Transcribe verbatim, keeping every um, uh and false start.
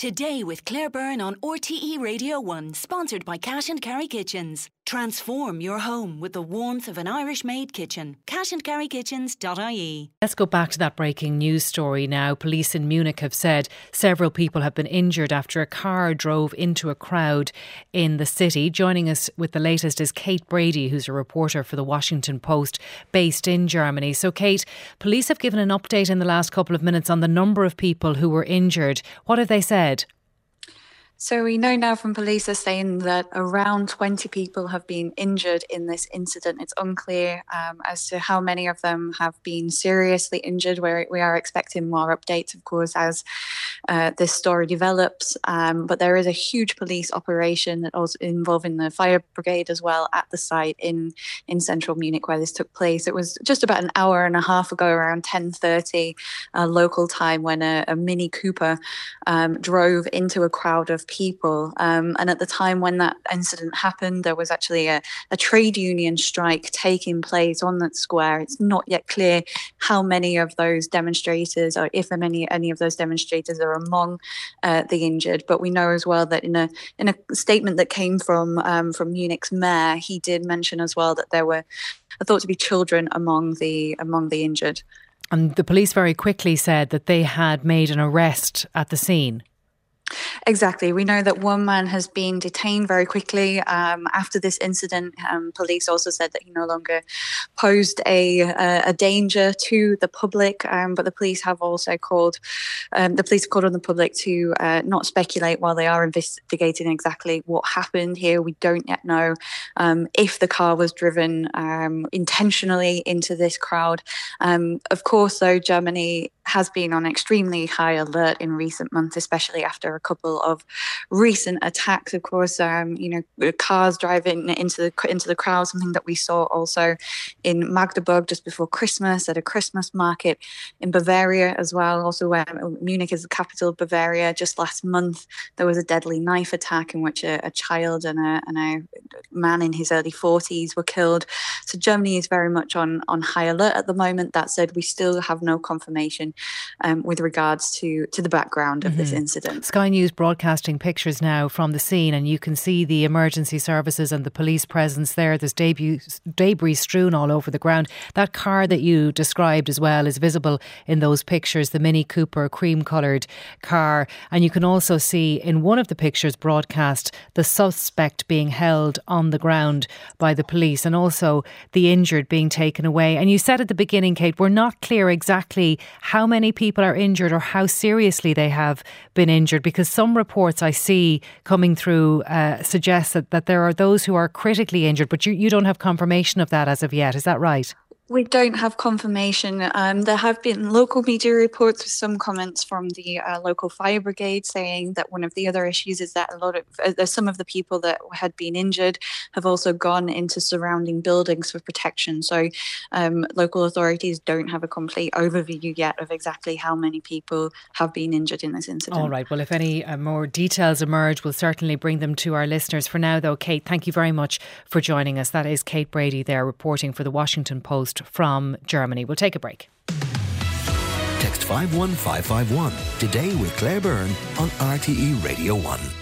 Today with Claire Byrne on R T E Radio one, sponsored by Cash and Carry Kitchens. Transform your home with the warmth of an Irish-made kitchen. cash and carry kitchens dot I E. Let's go back to that breaking news story now. Police in Munich have said several people have been injured after a car drove into a crowd in the city. Joining us with the latest is Kate Brady, who's a reporter for the Washington Post based in Germany. So Kate, police have given an update in the last couple of minutes on the number of people who were injured. What have they said? So we know now from police are saying that around twenty people have been injured in this incident. It's unclear um, as to how many of them have been seriously injured. We're, we are expecting more updates, of course, as uh, this story develops. Um, but there is a huge police operation that also involving the fire brigade as well at the site in, in central Munich where this took place. It was just about an hour and a half ago, around ten thirty uh, local time, when a, a Mini Cooper um, drove into a crowd of people. Um, and at the time when that incident happened, there was actually a, a trade union strike taking place on that square. It's not yet clear how many of those demonstrators, or if any any of those demonstrators are among uh, the injured. But we know as well that in a in a statement that came from um, from Munich's mayor, he did mention as well that there were thought to be children among the among the injured. And the police very quickly said that they had made an arrest at the scene. Exactly. We know that one man has been detained very quickly um, after this incident. Um, police also said that he no longer posed a, a, a danger to the public, um, but the police have also called um, the police have called on the public to uh, not speculate while they are investigating exactly what happened here. We don't yet know um, if the car was driven um, intentionally into this crowd. Um, of course, though, Germany has been on extremely high alert in recent months, especially after a couple of recent attacks. Of course, um, you know, cars driving into the into the crowd, something that we saw also in Magdeburg just before Christmas at a Christmas market in Bavaria as well. Also, where Munich is the capital of Bavaria, just last month there was a deadly knife attack in which a, a child and a, and a man in his early forties were killed. So Germany is very much on on high alert at the moment. That said, we still have no confirmation um, with regards to to the background of mm-hmm. this incident. Sky News broadcasting pictures now from the scene, and you can see the emergency services and the police presence there. There's debris, debris strewn all over the ground. That car that you described as well is visible in those pictures, the Mini Cooper cream coloured car. And you can also see in one of the pictures broadcast the suspect being held on the ground by the police, and also the injured being taken away. And you said at the beginning, Kate, we're not clear exactly how many people are injured or how seriously they have been injured, because some reports I see coming through uh, suggest that, that there are those who are critically injured, but you, you don't have confirmation of that as of yet. Is that right? We don't have confirmation. Um, there have been local media reports with some comments from the uh, local fire brigade saying that one of the other issues is that a lot of uh, some of the people that had been injured have also gone into surrounding buildings for protection. So um, local authorities don't have a complete overview yet of exactly how many people have been injured in this incident. All right. Well, if any uh, more details emerge, we'll certainly bring them to our listeners. For now, though, Kate, thank you very much for joining us. That is Kate Brady there reporting for the Washington Post from Germany. We'll take a break. Text five one five five one today with Claire Byrne on R T E Radio one.